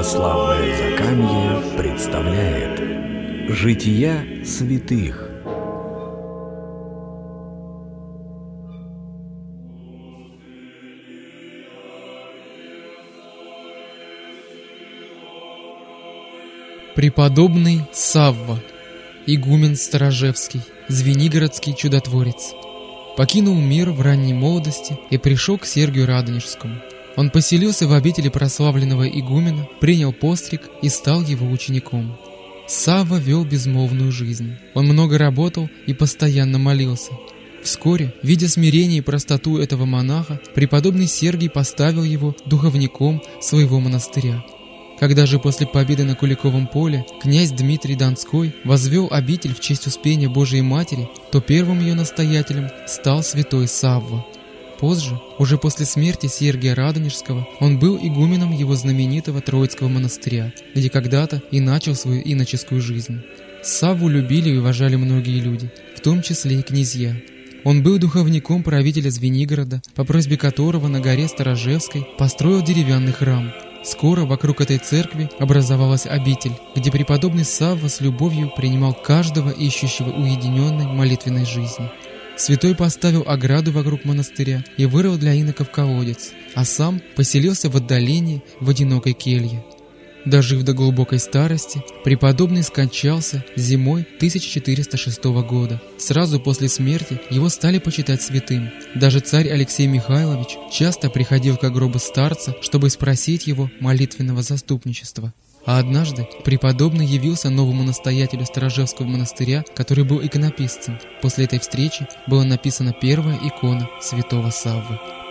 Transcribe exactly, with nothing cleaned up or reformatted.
Православное Закамье представляет Жития святых. Преподобный Савва, игумен Старожевский, Звенигородский чудотворец, покинул мир в ранней молодости и пришел к Сергию Радонежскому. Он поселился в обители прославленного игумена, принял постриг и стал его учеником. Савва вел безмолвную жизнь. Он много работал и постоянно молился. Вскоре, видя смирение и простоту этого монаха, преподобный Сергий поставил его духовником своего монастыря. Когда же после победы на Куликовом поле князь Дмитрий Донской возвел обитель в честь Успения Божией Матери, то первым ее настоятелем стал святой Савва. Позже, уже после смерти Сергия Радонежского, он был игуменом его знаменитого Троицкого монастыря, где когда-то и начал свою иноческую жизнь. Савву любили и уважали многие люди, в том числе и князья. Он был духовником правителя Звенигорода, по просьбе которого на горе Старожевской построил деревянный храм. Скоро вокруг этой церкви образовалась обитель, где преподобный Савва с любовью принимал каждого ищущего уединенной молитвенной жизни. Святой поставил ограду вокруг монастыря и вырыл для иноков колодец, а сам поселился в отдалении в одинокой келье. Дожив до глубокой старости, преподобный скончался зимой тысяча четыреста шестого года. Сразу после смерти его стали почитать святым. Даже царь Алексей Михайлович часто приходил к гробу старца, чтобы спросить его молитвенного заступничества. А однажды преподобный явился новому настоятелю Старожевского монастыря, который был иконописцем. После этой встречи была написана первая икона святого Саввы.